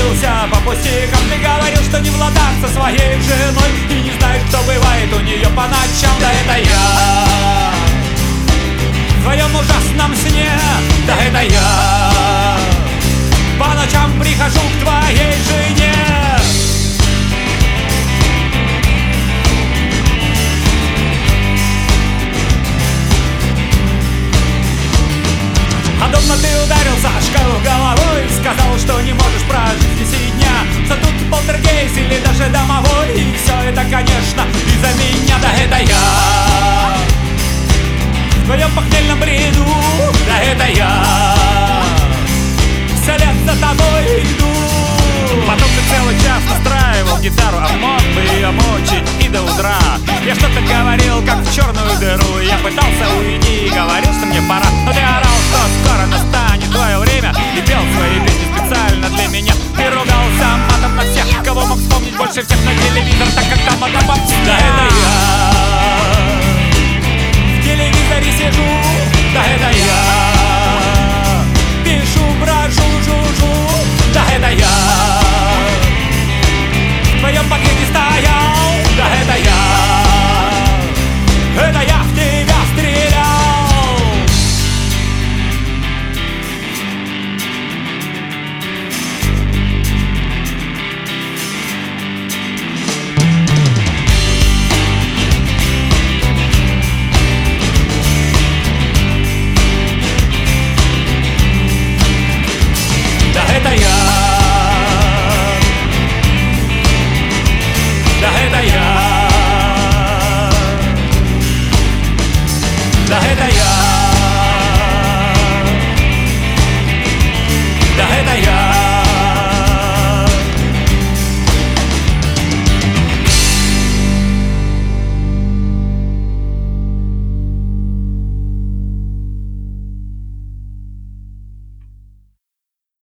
бился по пустякам. Ты говорил, что не в ладах со своей женой и не знаешь, что бывает у нее по ночам. Да это я в твоем ужасном сне, да это я по ночам прихожу к твоей жене. А дома ты ударился о шкалу головой, сказал, что не можешь прожить без и дня, что тут полтергейст или даже домовой. И все это, конечно, из-за меня. Да это я в твоем похмельном бреду, да это я вслед за тобой иду. Потом ты целый час настраивал гитару, а мог бы ее мучить и до утра. Я что-то говорил, как в черную дыру, я пытался уйти и говорил, что мне пора. Но ты орал, что скоро настанет твое время, и пел свои песни специально для меня. Ты ругался матом на всех, кого мог вспомнить, больше всех на телевизор.